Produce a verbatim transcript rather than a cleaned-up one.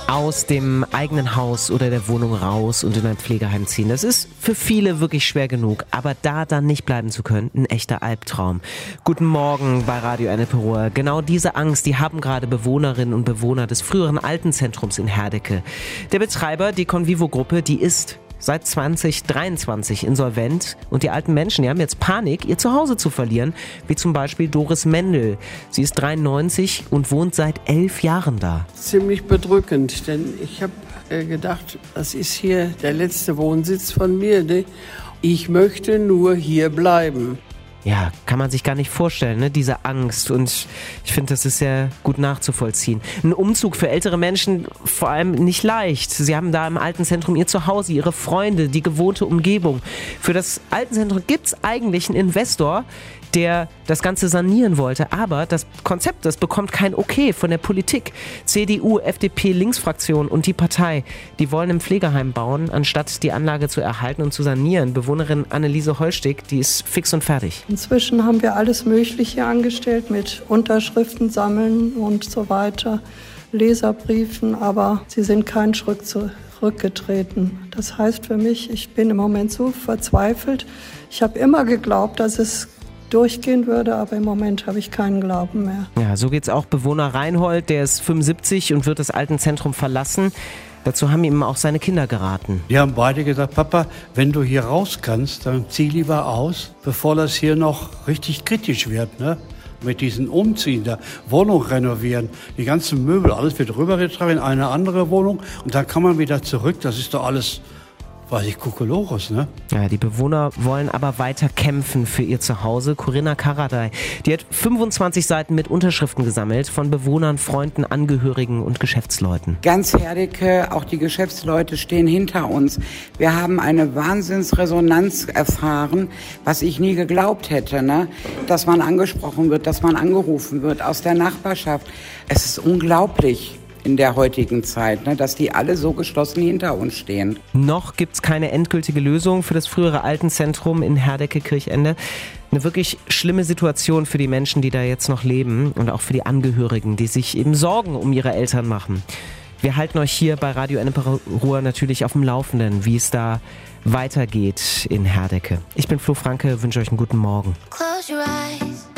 Aus dem eigenen Haus oder der Wohnung raus und in ein Pflegeheim ziehen. Das ist für viele wirklich schwer genug, aber da dann nicht bleiben zu können, ein echter Albtraum. Guten Morgen bei Radio Ennepe-Ruhr. Genau diese Angst, die haben gerade Bewohnerinnen und Bewohner des früheren Altenzentrums in Herdecke. Der Betreiber, die Convivo-Gruppe, die ist seit zwanzig dreiundzwanzig insolvent und die alten Menschen, die haben jetzt Panik, ihr Zuhause zu verlieren, wie zum Beispiel Doris Mendel. Sie ist dreiundneunzig und wohnt seit elf Jahren da. Ziemlich bedrückend, denn ich habe äh, gedacht, das ist hier der letzte Wohnsitz von mir. Ne? Ich möchte nur hier bleiben. Ja, kann man sich gar nicht vorstellen, ne, diese Angst. Und ich finde, das ist sehr gut nachzuvollziehen. Ein Umzug für ältere Menschen vor allem nicht leicht. Sie haben da im Altenzentrum ihr Zuhause, ihre Freunde, die gewohnte Umgebung. Für das Altenzentrum gibt es eigentlich einen Investor, der das Ganze sanieren wollte. Aber das Konzept, das bekommt kein Okay von der Politik. C D U, F D P, Linksfraktion und die Partei, die wollen ein Pflegeheim bauen, anstatt die Anlage zu erhalten und zu sanieren. Bewohnerin Anneliese Holstig, die ist fix und fertig. Inzwischen haben wir alles Mögliche angestellt mit Unterschriften sammeln und so weiter, Leserbriefen, aber sie sind keinen Schritt zurückgetreten. Das heißt für mich, ich bin im Moment so verzweifelt. Ich habe immer geglaubt, dass es durchgehen würde, aber im Moment habe ich keinen Glauben mehr. Ja, so geht's auch Bewohner Reinhold, der ist fünfundsiebzig und wird das Altenzentrum verlassen. Dazu haben ihm auch seine Kinder geraten. Die haben beide gesagt, Papa, wenn du hier raus kannst, dann zieh lieber aus, bevor das hier noch richtig kritisch wird, ne? Mit diesen Umziehen, der Wohnung renovieren, die ganzen Möbel, alles wird rübergetragen in eine andere Wohnung und dann kann man wieder zurück, das ist doch alles, weiß ich, Kokolores, ne? Ja, die Bewohner wollen aber weiter kämpfen für ihr Zuhause. Corinna Karadai, die hat fünfundzwanzig Seiten mit Unterschriften gesammelt von Bewohnern, Freunden, Angehörigen und Geschäftsleuten. Ganz Herdecke, auch die Geschäftsleute stehen hinter uns. Wir haben eine Wahnsinnsresonanz erfahren, was ich nie geglaubt hätte, ne? Dass man angesprochen wird, dass man angerufen wird aus der Nachbarschaft. Es ist unglaublich in der heutigen Zeit, ne, dass die alle so geschlossen hinter uns stehen. Noch gibt's keine endgültige Lösung für das frühere Altenzentrum in Herdecke-Kirchende. Eine wirklich schlimme Situation für die Menschen, die da jetzt noch leben und auch für die Angehörigen, die sich eben Sorgen um ihre Eltern machen. Wir halten euch hier bei Radio Ennepe-Ruhr natürlich auf dem Laufenden, wie es da weitergeht in Herdecke. Ich bin Flo Franke, wünsche euch einen guten Morgen. Close your eyes.